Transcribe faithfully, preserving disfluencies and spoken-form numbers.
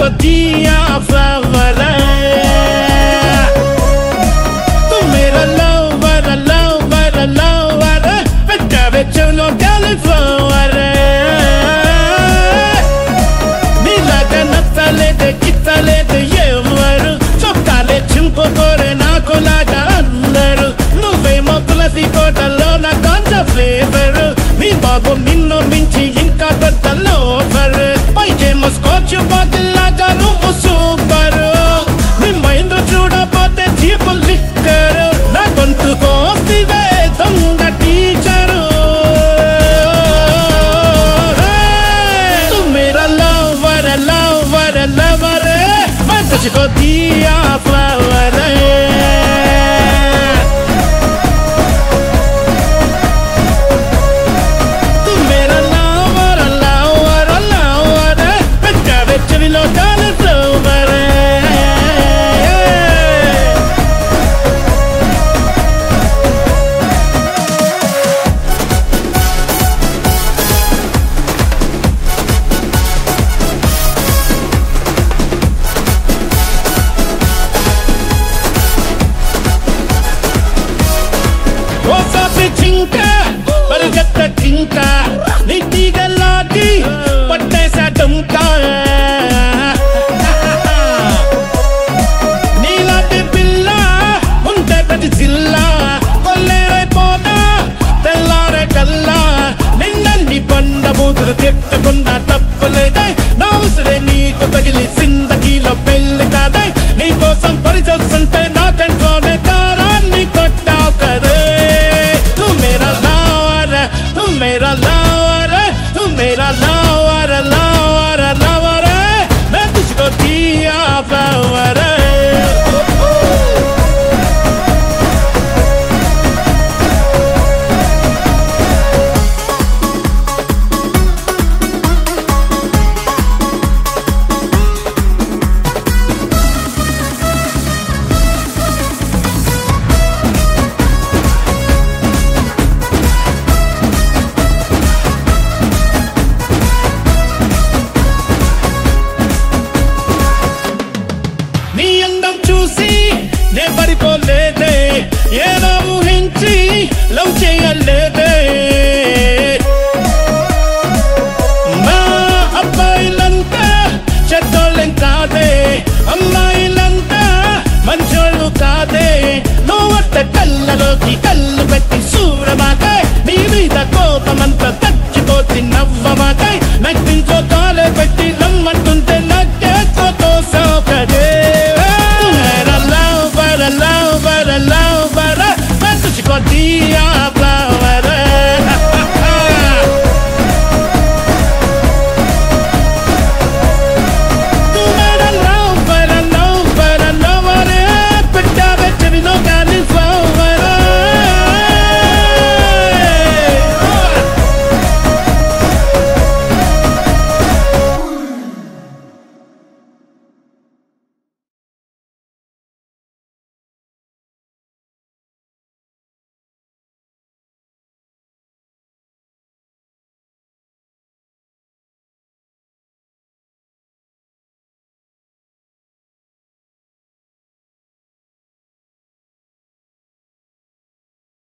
तुझको दिया फ्लावर तू मेरा लवर लवर लवर बेटा बेचलो कैलीफ्लावर నీలాగా నచ్చలేదు గిచ్చలేదు ఎవరు చొక్కాలే చింపుకోరే నాకులాగా అందరు నువ్వేమో తులసి కోటలో నా కొంచె ఫ్లేవర్ నీ బాబు నిన్ను మించి ఇంకా పెద్ద లోఫర్ పైకేమో స్కాచ్ బాటిల్ లాగా నువ్వు సూపర్ నీ మైండ్ చూడపోతే చీపు లిక్కర్ నా గొంతు కోసివే దొంగ టీచరు lover मैं तुझको दिया फ्लावर तू मेरा lover lover lover बेटा बेच भी लो डाल फ्लावर జింక పరిగెత్త జింక నీ తీగలాగి పట్టేసా డుంకా నీలాంటి పిల్ల ఉంటే ప్రతి జిల్లా కొల్లేరైపోతా తెల్లారే కల్లా నిన్నన్ని పండ బూతులు తిట్టకుండా తప్పులేదే నా ఉసిరే నీకు తగిలి జిందగీలో పెళ్లి కాదే నీకోసం పరిచొస్తుంటే నా కంట్లోనే దారాన్ని కొట్టావు కదే मेरा lover तू मेरा lover lover lover मैं तुझको दिया flower నీ అందం చూసి నే పడిపోలేదే ఏదో ఊహించి లవ్ చేయలేదే మా అబ్బాయిలంతా చెడ్డోళ్ళం కాదే అమ్మాయిలంతా మంచోళ్ళు కాదే నువ్వట్ట కళ్ళలోకి కళ్ళు పెట్టి సూరమాకే నీ మీద కోపమంతా తచ్చిపోతి నవ్వమాకే నగ్గించో తాళే పెట్టి రమ్మంటుంటే నగ్గేతో తోసోకదే तुझको दिया फ्लावर तू मेरा lover lover lover बेटा बेच भी लो कैलीफ्लावर